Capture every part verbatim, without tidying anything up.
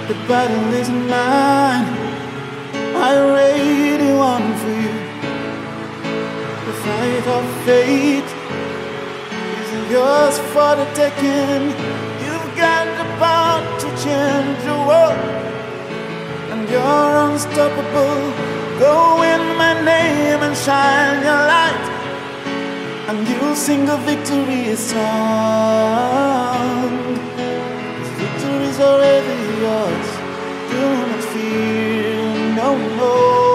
The battle isn't mine, I already won for you. The fight of fate isn't yours for the taking. You've got the power to change the world, and you're unstoppable. Go in my name and shine your light, and you'll sing a victory song. This victory's already yours. Do not fear, no, no.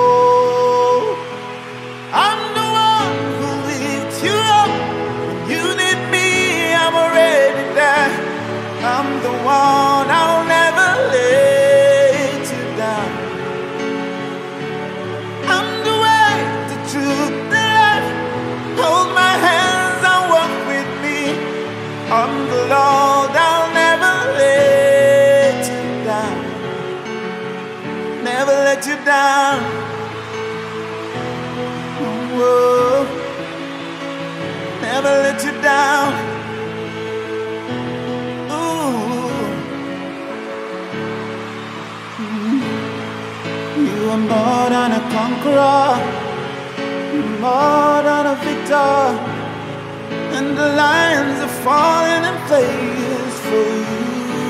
I'm the one who lifts you up. When you need me, I'm already there. I'm the one, I'll never let you down. I'm the way, the truth, the life. Hold my hands and walk with me. I'm the Lord, I'll never let you down. Never let you down. Whoa. Never let you down. Ooh. You are more than a conqueror, more than a victor, and the lions are falling in place for you.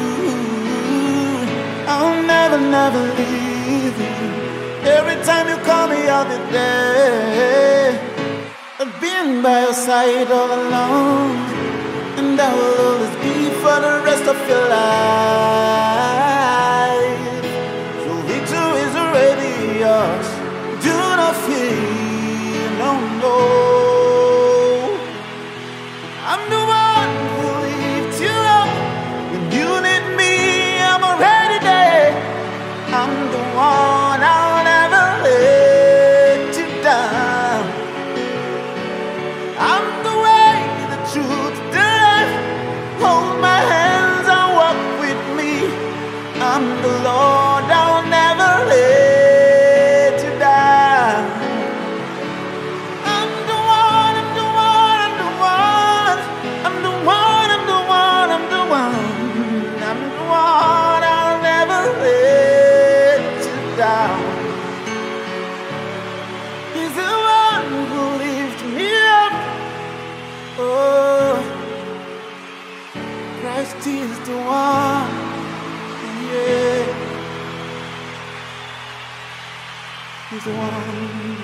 I'll never, never leave you. Every time you call me, I'll be there. I've been by your side all along, and I will always be for the rest of your life. So victory is already yours. Do not fear, no, no. I'm the one who lifts you up. When you need me, I'm already there. I'm the one, I'll never let you down. I'm the way, the truth, the life. Hold my hands and walk with me. I'm the Lord, I'll never let you down. I'm the one, I'm the one, I'm the one. I'm the one, I'm the one, I'm the one. I'm the one, I'll never let you down. He's the one who lifts me up. Oh, Christ is the one. Yeah, He's the one.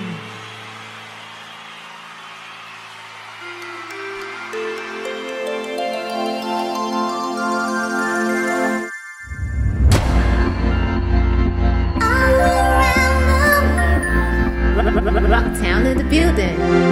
Rocktown in the building.